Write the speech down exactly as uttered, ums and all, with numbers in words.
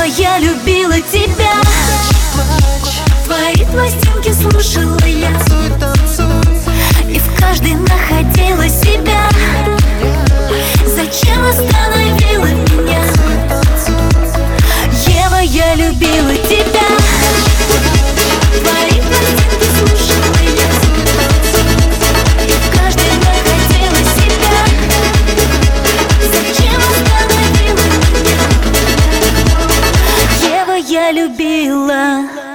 я любила тебя. Твои пластинки слушала я, и в каждой находила себя. Зачем остановила меня? Ева, я любила тебя. Твои пластинки слушала я, и в каждой находила себя. Зачем остановила меня? Ева, я любила.